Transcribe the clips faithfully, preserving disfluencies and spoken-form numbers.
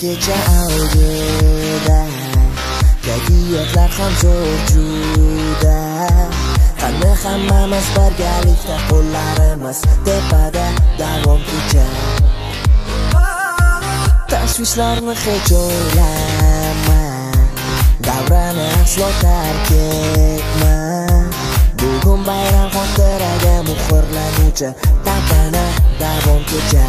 kecha avjida, kayfiyatlar ham zo'r juda. Qani hammamiz birgalikda, qo'llarimiz tepada davom kecha. Tashvishlarni hech o'ylama, davrani aslo tark etma. Bugun bayram xotiraga muhrlanuvchi tantana davom kecha.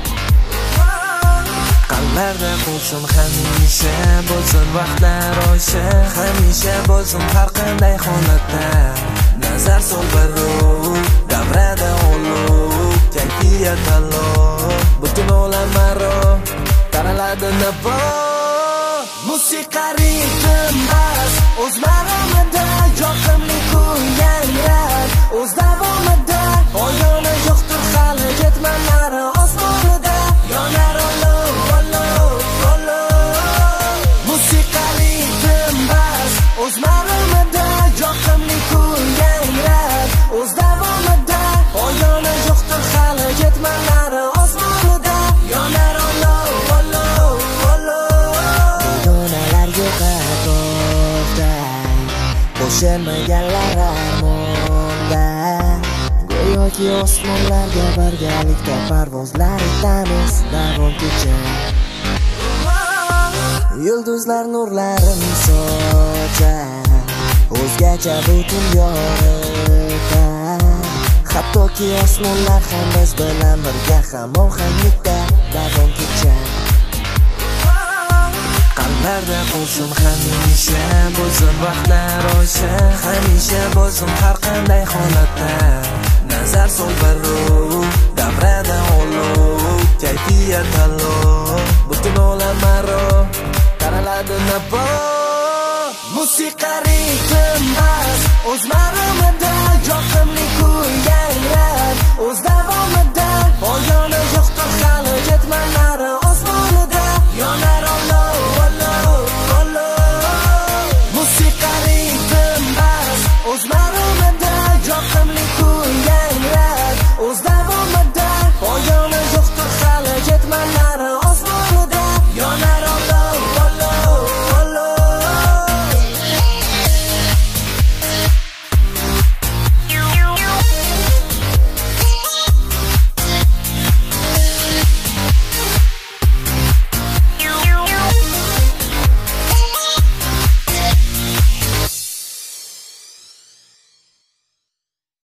Qalblarda bo'lsin hamisha, bo'lsin vaqtlar oysha, hamisha bo'lsin har qanday holatda. Nazar sol barrow, davrada olov, kayfiyat tanlov, butun olam maro, taraladi nabo. Musiqa ritm bas, o'z maramida, yoqimli kuy yangrab, o'z davomida. Poyoni yo'qdir hali ketmanlari osmonida, yonar olov, olov, olov. Musiqa ritm bas, o'z maramida, yoqimli kuy yangrab, o'z davomida. Poyoni yo'qdir hali ketmanlari osmonida, yonar olov, olov, olov. Begonalar yo'q atrofda, qo'shilmaganlar armonda. Go'yoki osmonlarga birgalikda parvozlar etamiz davom kecha. Yulduzlar nurlarini sochar, o'zgacha butun yoritar. Hattoki osmonlar ham biz bilan birga hamohanglikda davom kecha. Qalblarda bo'lsin hamisha, bo'lsin vaqtlar oysha, hamisha bo'lsin har qanday holatda. Nazar sol barrow, davrada olov, kayfiyat tanlov, butun olam maro, taraladi nabo. Musiqa ritm bas, o'z maramida, yoqimli kuy yangrab, o'z davomida. Poyoni yo'qdir hali ketman